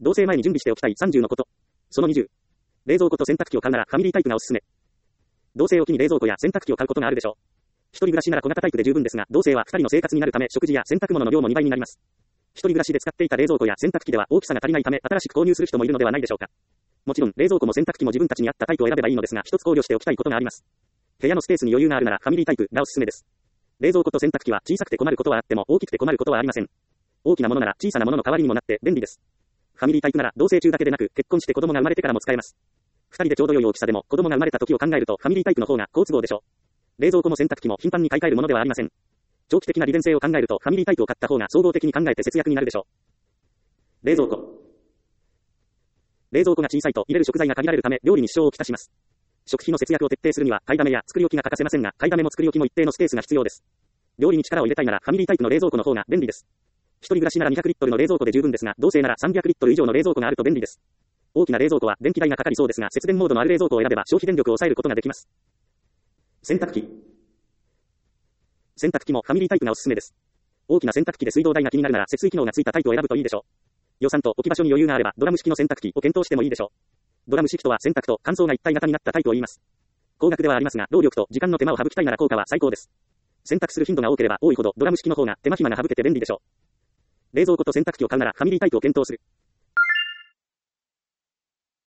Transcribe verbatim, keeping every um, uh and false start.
同棲前に準備しておきたいさんじゅうのこと。そのにじゅう。冷蔵庫と洗濯機を買うならファミリータイプがおすすめ。同棲を機に冷蔵庫や洗濯機を買うことがあるでしょう。一人暮らしなら小型タイプで十分ですが、同棲は二人の生活になるため食事や洗濯物の量もにばいになります。一人暮らしで使っていた冷蔵庫や洗濯機では大きさが足りないため新しく購入する人もいるのではないでしょうか。もちろん冷蔵庫も洗濯機も自分たちに合ったタイプを選べばいいのですが、一つ考慮しておきたいことがあります。部屋のスペースに余裕があるならファミリータイプがおすすめです。冷蔵庫と洗濯機は小さくて困ることはあっても大きくて困ることはありません。大きなものなら小さなものの代わりにもなって便利です。ファミリータイプなら同棲中だけでなく結婚して子供が生まれてからも使えます。二人でちょうど良い大きさでも子供が生まれた時を考えるとファミリータイプの方が好都合でしょう。冷蔵庫も洗濯機も頻繁に買い替えるものではありません。長期的な利便性を考えるとファミリータイプを買った方が総合的に考えて節約になるでしょう。冷蔵庫。冷蔵庫が小さいと入れる食材が限られるため料理に支障をきたします。食費の節約を徹底するには買いだめや作り置きが欠かせませんが、買いだめも作り置きも一定のスペースが必要です。料理に力を入れたいならファミリータイプの冷蔵庫の方が便利です。一人暮らしならにひゃくリットルの冷蔵庫で十分ですが、同棲ならさんびゃくリットル以上の冷蔵庫があると便利です。大きな冷蔵庫は電気代がかかりそうですが、節電モードのある冷蔵庫を選べば消費電力を抑えることができます。洗濯機。洗濯機もファミリータイプがおすすめです。大きな洗濯機で水道代が気になるなら節水機能がついたタイプを選ぶといいでしょう。予算と置き場所に余裕があればドラム式の洗濯機を検討してもいいでしょう。ドラム式とは洗濯と乾燥が一体型になったタイプを言います。高額ではありますが、労力と時間の手間を省きたいなら効果は最高です。洗濯する頻度が多ければ多いほどドラム式の方が手間暇が省けて便利でしょう。冷蔵庫と洗濯機を買うならファミリータイプを検討する。